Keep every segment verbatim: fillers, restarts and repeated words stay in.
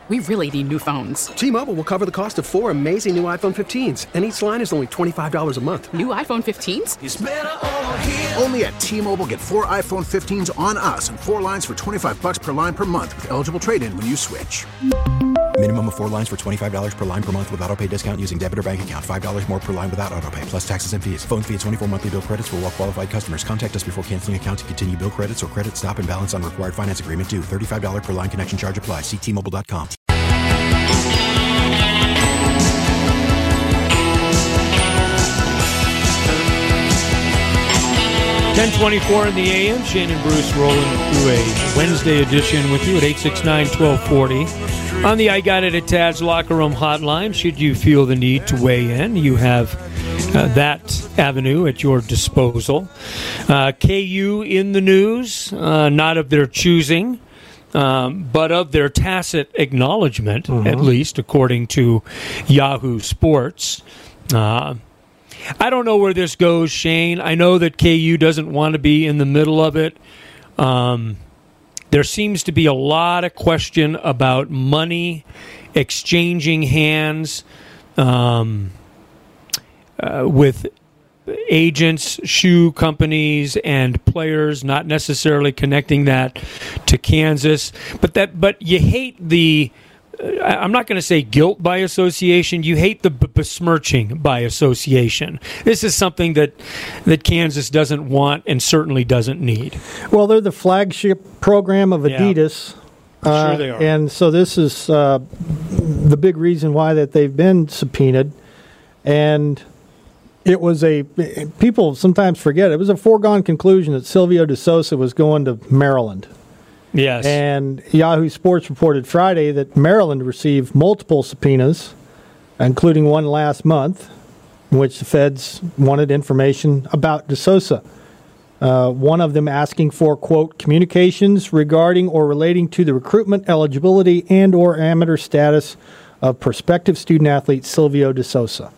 We really need new phones. T-Mobile will cover the cost of four amazing new iPhone fifteens, and each line is only twenty-five dollars a month. New iPhone fifteens? It's better over here. Only at T-Mobile, get four iPhone fifteens on us and four lines for twenty-five dollars per line per month with eligible trade-in when you switch. Minimum of four lines for twenty-five dollars per line per month with autopay discount using debit or bank account. five dollars more per line without autopay, plus taxes and fees. Phone fee at twenty-four monthly bill credits for well-qualified customers. Contact us before canceling account to continue bill credits or credit stop and balance on required finance agreement due. thirty-five dollars per line connection charge applies. See T Mobile dot com. ten twenty-four in the A M. Shane and Bruce rolling through a Wednesday edition with you at eight six nine, one two four zero. On the I Got It at Tad's Locker Room hotline, should you feel the need to weigh in, you have uh, that avenue at your disposal. Uh, K U in the news, uh, not of their choosing, um, but of their tacit acknowledgement, mm-hmm. at least according to Yahoo Sports. Uh, I don't know where this goes, Shane. I know that K U doesn't want to be in the middle of it. Um, there seems to be a lot of question about money exchanging hands um, uh, with agents, shoe companies, and players, not necessarily connecting that to Kansas. But that, but you hate the... I'm not going to say guilt by association. You hate the b- besmirching by association. This is something that that Kansas doesn't want and certainly doesn't need. Well, they're the flagship program of Adidas. Yeah. Uh, sure they are. And so this is uh, the big reason why that they've been subpoenaed. And it was a – people sometimes forget, it was a foregone conclusion that Silvio De Sousa was going to Maryland. Yes. And Yahoo Sports reported Friday that Maryland received multiple subpoenas, including one last month, in which the feds wanted information about De Sousa. Uh, one of them asking for, quote, communications regarding or relating to the recruitment, eligibility, and or amateur status of prospective student-athlete Silvio De Sousa.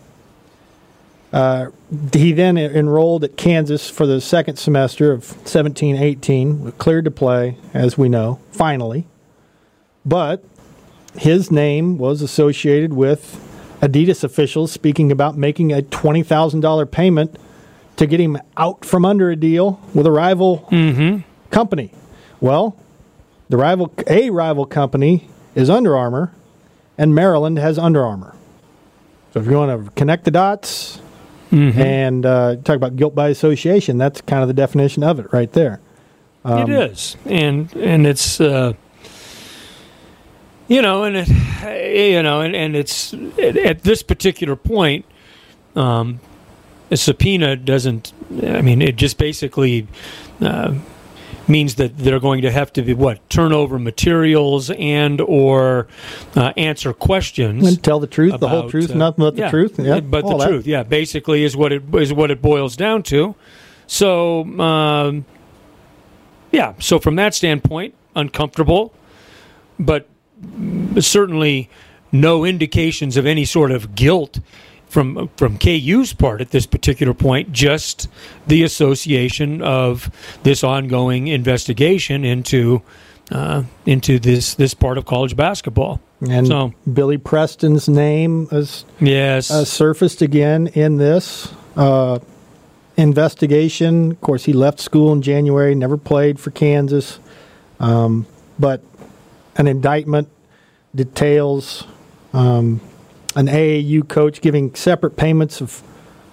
Uh, he then enrolled at Kansas for the second semester of seventeen eighteen, cleared to play, as we know, finally. But his name was associated with Adidas officials speaking about making a twenty thousand dollars payment to get him out from under a deal with a rival mm-hmm. company. Well, the rival, a rival company is Under Armour, and Maryland has Under Armour. So if you want to connect the dots... Mm-hmm. And uh, talk about guilt by association. That's kind of the definition of it right there. it Um, is, and and it's uh, you know, and it you know, and, and it's at, at this particular point, um, a subpoena doesn't. I mean, it just basically uh, means that they're going to have to be what turn over materials and or uh, answer questions and tell the truth, about, the whole truth, uh, nothing but the yeah, truth. Yeah, but the that. truth, yeah, basically is what it is what it boils down to. So, um, yeah, so from that standpoint, uncomfortable, but certainly no indications of any sort of guilt from from K U's part at this particular point, just the association of this ongoing investigation into uh, into this, this part of college basketball. And so, Billy Preston's name has yes. uh, surfaced again in this uh, investigation. Of course, he left school in January, never played for Kansas, um, but an indictment details um, an A A U coach giving separate payments of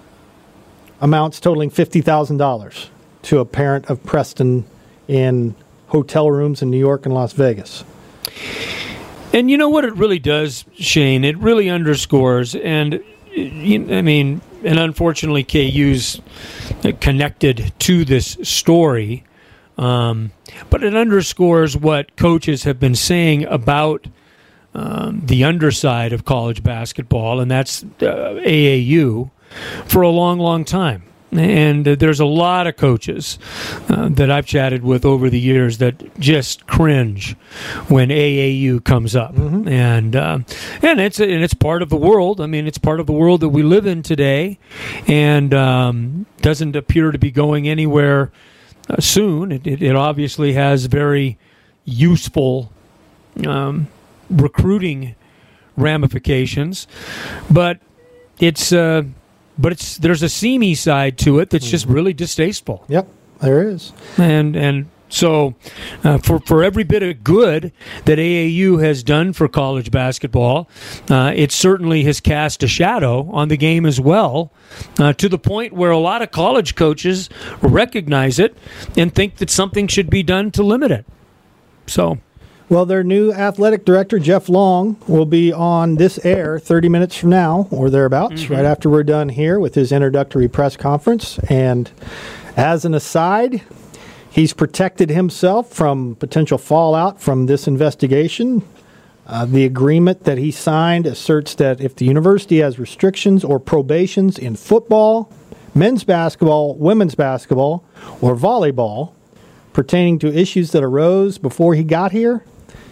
amounts totaling fifty thousand dollars to a parent of Preston in hotel rooms in New York and Las Vegas. And you know what it really does, Shane? It really underscores, and I mean, and unfortunately K U's connected to this story, um, but it underscores what coaches have been saying about Um, the underside of college basketball, and that's uh, A A U, for a long, long time. And uh, there's a lot of coaches uh, that I've chatted with over the years that just cringe when A A U comes up, mm-hmm. and uh, and it's and it's part of the world. I mean, it's part of the world that we live in today, and um, doesn't appear to be going anywhere uh, soon. It, it, it obviously has very useful. Um, recruiting ramifications, but it's uh, but it's there's a seamy side to it that's mm-hmm. just really distasteful. Yep, there is, and and. So, uh, for for every bit of good that A A U has done for college basketball, uh, it certainly has cast a shadow on the game as well, uh, to the point where a lot of college coaches recognize it and think that something should be done to limit it. So, well, their new athletic director, Jeff Long, will be on this air thirty minutes from now or thereabouts, mm-hmm. right after we're done here with his introductory press conference. And as an aside, he's protected himself from potential fallout from this investigation. Uh, the agreement that he signed asserts that if the university has restrictions or probations in football, men's basketball, women's basketball, or volleyball pertaining to issues that arose before he got here,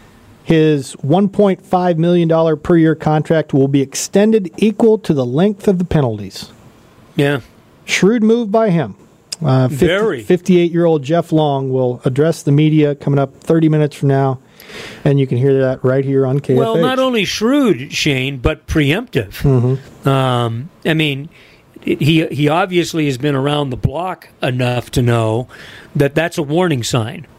his one point five million dollars per year contract will be extended equal to the length of the penalties. Yeah. Shrewd move by him. Uh, Very. fifty-eight-year-old Jeff Long will address the media coming up thirty minutes from now, and you can hear that right here on K F H. Well, not only shrewd, Shane, but preemptive. Mm-hmm. Um, I mean, he he obviously has been around the block enough to know that that's a warning sign,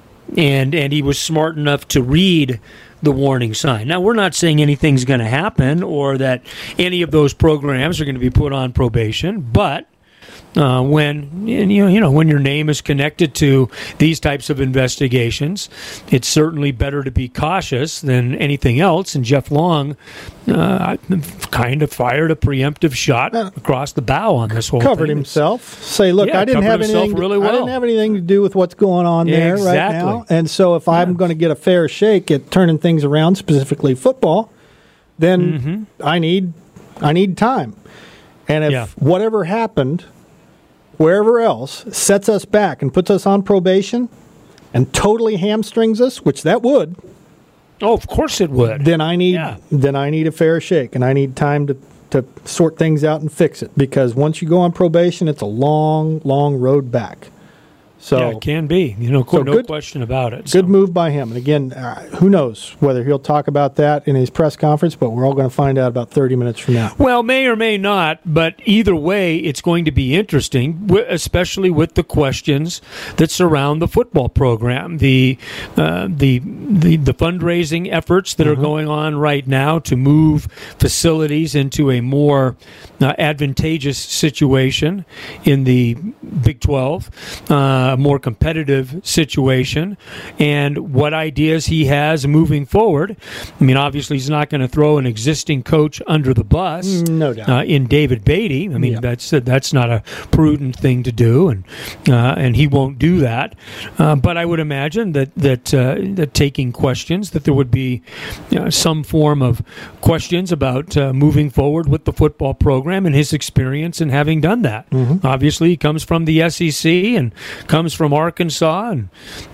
and and he was smart enough to read the warning sign. Now, we're not saying anything's going to happen or that any of those programs are going to be put on probation, but Uh, when you know, you know when your name is connected to these types of investigations, it's certainly better to be cautious than anything else. And Jeff Long uh, kind of fired a preemptive shot across the bow on this whole covered thing. himself. Say, look, yeah, I didn't have anything. Really well. I didn't have anything to do with what's going on there exactly. right now. And so, if yeah. I'm going to get a fair shake at turning things around, specifically football, then mm-hmm. I need I need time. And if yeah. whatever happened, wherever else, sets us back and puts us on probation and totally hamstrings us, which that would. Oh, of course it would. Then I need yeah. then I need a fair shake, and I need time to, to sort things out and fix it. Because once you go on probation, it's a long, long road back. So yeah, it can be. You know, so no good, question about it. Good so. move by him. And again, uh, who knows whether he'll talk about that in his press conference, but we're all going to find out about thirty minutes from now. Well, may or may not, but either way, it's going to be interesting, especially with the questions that surround the football program, the uh, the, the the fundraising efforts that mm-hmm. are going on right now to move facilities into a more uh, advantageous situation in the Big twelve. Uh, A more competitive situation, and what ideas he has moving forward. I mean, obviously, he's not going to throw an existing coach under the bus, no doubt, uh, in David Beatty. I mean, yeah. that's that's not a prudent thing to do, and uh, and he won't do that. Uh, but I would imagine that that uh, that taking questions, that there would be you know, some form of questions about uh, moving forward with the football program and his experience in having done that. Mm-hmm. Obviously, he comes from the S E C and comes from Arkansas, and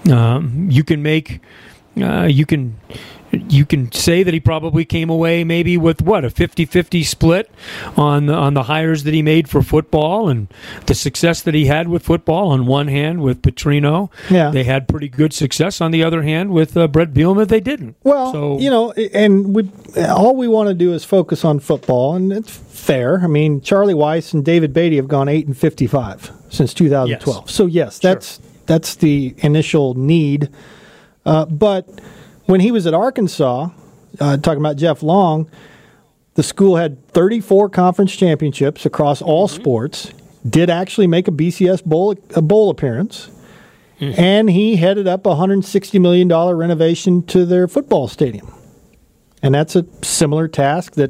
um, you can make uh, you can you can say that he probably came away maybe with what a fifty-fifty split on the, on the hires that he made for football and the success that he had with football. On one hand, with Petrino, yeah. they had pretty good success. On the other hand, with uh, Brett Bielema, they didn't. Well, so, you know, and we all we want to do is focus on football, and it's fair. I mean, Charlie Weiss and David Beatty have gone eight and fifty-five since two thousand twelve. Yes. So yes, that's sure. that's the initial need. Uh, but when he was at Arkansas, uh, talking about Jeff Long, the school had thirty-four conference championships across all mm-hmm. sports. Did actually make a B C S bowl a bowl appearance, mm-hmm. and he headed up a one hundred sixty million dollars renovation to their football stadium. And that's a similar task that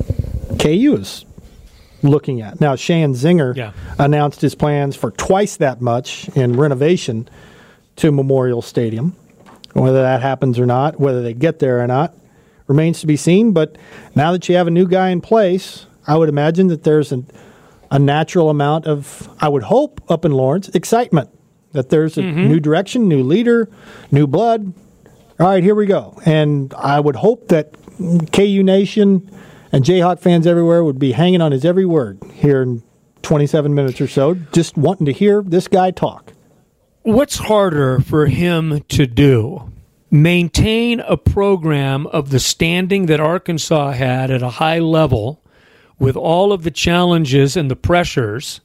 K U is looking at. Now, Shan Zinger yeah. announced his plans for twice that much in renovation to Memorial Stadium. Whether that happens or not, whether they get there or not, remains to be seen. But now that you have a new guy in place, I would imagine that there's an, a natural amount of, I would hope, up in Lawrence, excitement. That there's a mm-hmm. new direction, new leader, new blood. All right, here we go. And I would hope that K U Nation and Jayhawk fans everywhere would be hanging on his every word here in twenty-seven minutes or so, just wanting to hear this guy talk. What's harder for him to do? maintain a program of the standing that Arkansas had at a high level with all of the challenges and the pressures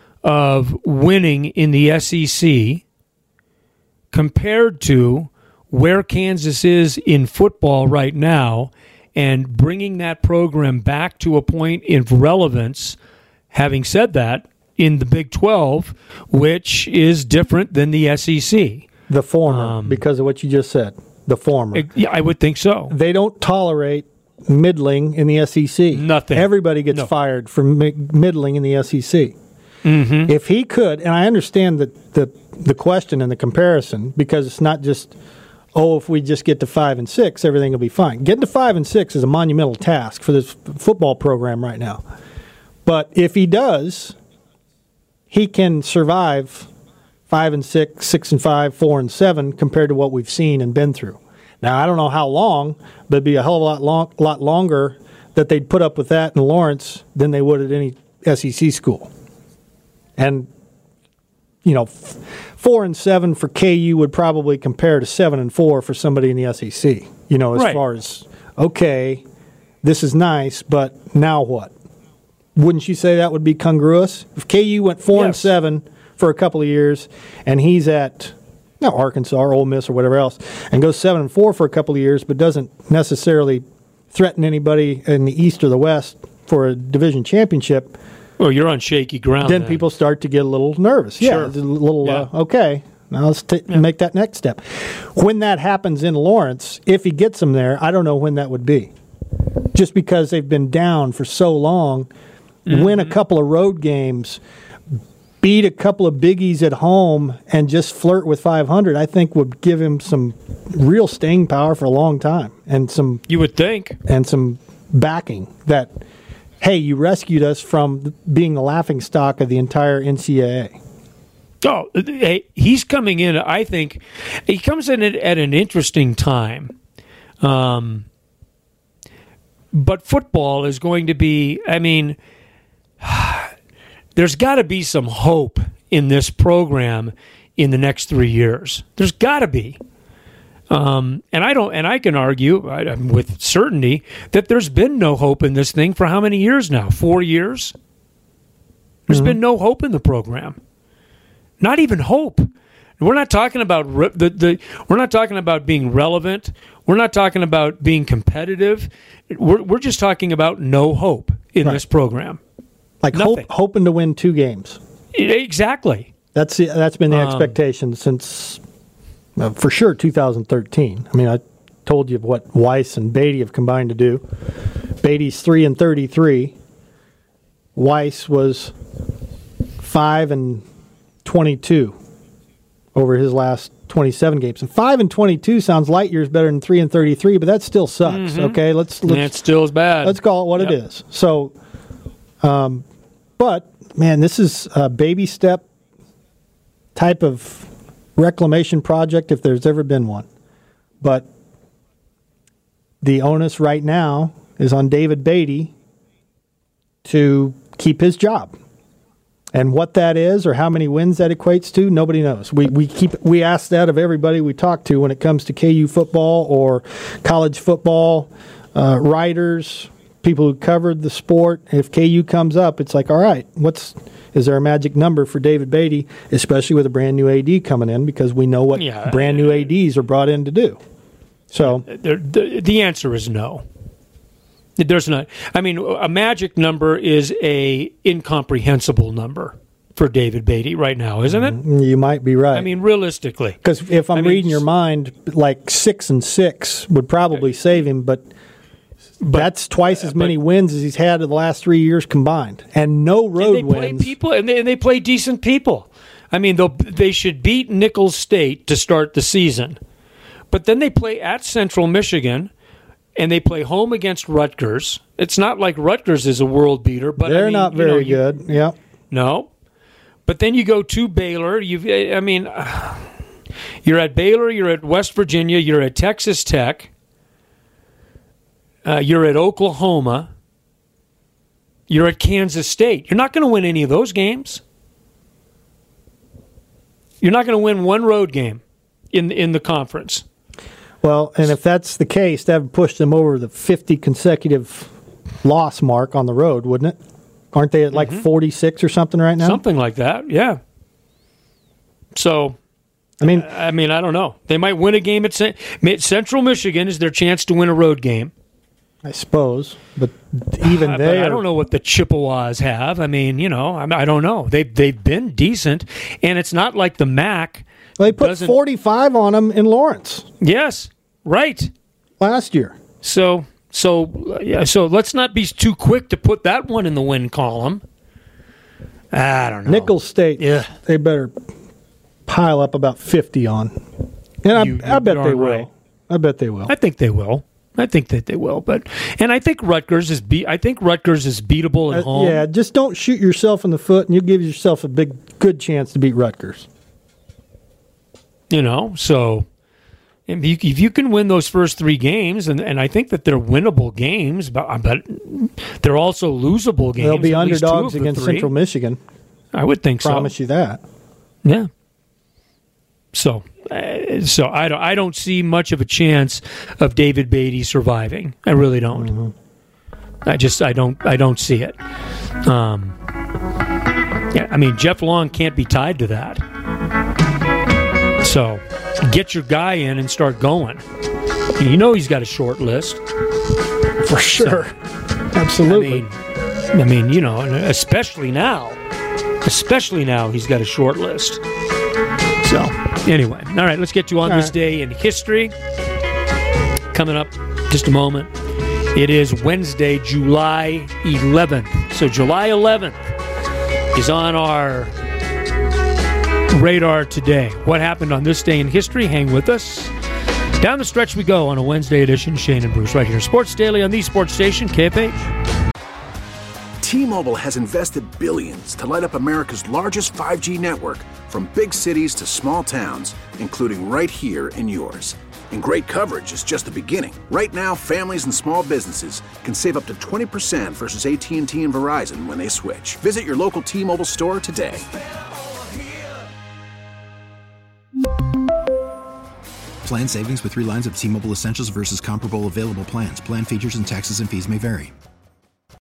of winning in the S E C compared to where Kansas is in football right now and bringing that program back to a point of relevance, having said that, in the Big twelve, which is different than the S E C. The former, Um, because of what you just said. The former. It- yeah, I would think so. They don't tolerate middling in the S E C. Nothing. Everybody gets No. fired for mi- middling in the S E C. Mm-hmm. If he could, and I understand the, the the question and the comparison, because it's not just, oh, if we just get to five and six, everything will be fine. Getting to five and six is a monumental task for this f- football program right now. But if he does, he can survive five and six, six and five, four and seven compared to what we've seen and been through. Now, I don't know how long, but it'd be a hell of a lot, long, lot longer that they'd put up with that in Lawrence than they would at any S E C school. And, you know, f- four and seven for K U would probably compare to seven and four for somebody in the S E C. You know, as Right. far as, okay, this is nice, but now what? Wouldn't you say that would be congruous? If K U went four and Yes. seven for a couple of years, and he's at no, Arkansas or Ole Miss or whatever else, and goes seven and four for a couple of years, but doesn't necessarily threaten anybody in the East or the West for a division championship, Well, you're on shaky ground. then people start to get a little nervous. Yeah, Sure. it's a little Yeah. uh, okay. Now let's t- make that next step. When that happens in Lawrence, if he gets them there, I don't know when that would be. Just because they've been down for so long, Mm-hmm. win a couple of road games, beat a couple of biggies at home, and just flirt with five hundred, I think would give him some real staying power for a long time, and some You would think. and some backing that, hey, you rescued us from being the laughing stock of the entire N C double A. Oh, hey, he's coming in, I think, he comes in at, at an interesting time. Um, but football is going to be, I mean, there's got to be some hope in this program in the next three years. There's got to be. Um, and I don't, and I can argue I, with certainty that there's been no hope in this thing for how many years now? Four years? There's been no hope in the program. Not even hope. We're not talking about re- the, the. We're not talking about being relevant. We're not talking about being competitive. We're we're just talking about no hope in Right. this program. Like hope, Nothing. hoping to win two games. Exactly. That's the, that's been the Um, expectation since, uh, for sure, two thousand thirteen. I mean, I told you what Weiss and Beatty have combined to do. Beatty's three and thirty-three. Weiss was five and twenty-two over his last twenty-seven games. And five and twenty-two sounds light years better than three and thirty-three, but that still sucks. Okay, let's And it let's still is bad. let's call it what Yep. it is. So, um, but man, this is a baby step type of reclamation project if there's ever been one. But the onus right now is on David Beatty to keep his job. And what that is or how many wins that equates to, nobody knows. We we keep we ask that of everybody we talk to when it comes to K U football or college football, uh, writers, people who covered the sport. If K U comes up, it's like, all right, what's is there a magic number for David Beatty, especially with a brand new A D coming in, because we know what Yeah. brand new A Ds are brought in to do. So There, the, the answer is no. There's not. I mean, a magic number is a incomprehensible number for David Beatty right now, isn't it? you might be right. I mean, realistically. because if I'm I mean, reading your mind, like six and six would probably save him, but, that's twice as many wins as he's had in the last three years combined, and no road and they play wins. people, and they, and they play decent people. I mean, they'll, they should beat Nicholls State to start the season, but then they play at Central Michigan, and they play home against Rutgers. It's not like Rutgers is a world beater, but They're I mean, not you know, very you- good. Yeah, No, but then you go to Baylor. You've, I mean, you're at Baylor. You're at West Virginia. You're at Texas Tech. Uh, you're at Oklahoma. You're at Kansas State. You're not going to win any of those games. You're not going to win one road game in in the conference. Well, and if that's the case, that would push them over the fifty consecutive loss mark on the road, wouldn't it? Aren't they at like mm-hmm. forty-six or something right now? Something like that, yeah. So, I mean, I mean, I don't know. They might win a game at Central Michigan. Is their chance to win a road game? I suppose, but even uh, there, I don't know what the Chippewas have. I mean, you know, I, I don't know. They they've been decent, and it's not like the M A C. Well, they put forty-five on them in Lawrence. Yes, right. Last year. So, so, yeah. So let's not be too quick to put that one in the win column. I don't know. Nicholls State. Yeah, they better pile up about fifty on, and I, you, I bet they will. Right. I bet they will. I think they will. I think that they will, but and I think Rutgers is be I think Rutgers is beatable at uh, home. Yeah, just don't shoot yourself in the foot, and you give yourself a big good chance to beat Rutgers. You know, so if you, if you can win those first three games, and, and I think that they're winnable games, but, but they're also losable games. They'll be underdogs against three. Central Michigan. I would think Promise so. you that. Yeah. So, uh, so I don't. I don't see much of a chance of David Beatty surviving. I really don't. Mm-hmm. I just. I don't. I don't see it. Um, yeah. I mean, Jeff Long can't be tied to that. So, get your guy in and start going. You know he's got a short list for sure. So, I absolutely. mean, I mean, you know, especially now. Especially now, he's got a short list. So, anyway, all right, let's get to On all This right. Day in History. Coming up just a moment. It is Wednesday, July eleventh. So, July eleventh is on our radar today. What happened on this day in history? Hang with us. Down the stretch we go on a Wednesday edition. Shane and Bruce right here. Sports Daily on the Sports Station, K F H. T-Mobile has invested billions to light up America's largest five G network, from big cities to small towns, including right here in yours. And great coverage is just the beginning. Right now, families and small businesses can save up to twenty percent versus A T and T and Verizon when they switch. Visit your local T-Mobile store today. Plan savings with three lines of T-Mobile Essentials versus comparable available plans. Plan features and taxes and fees may vary.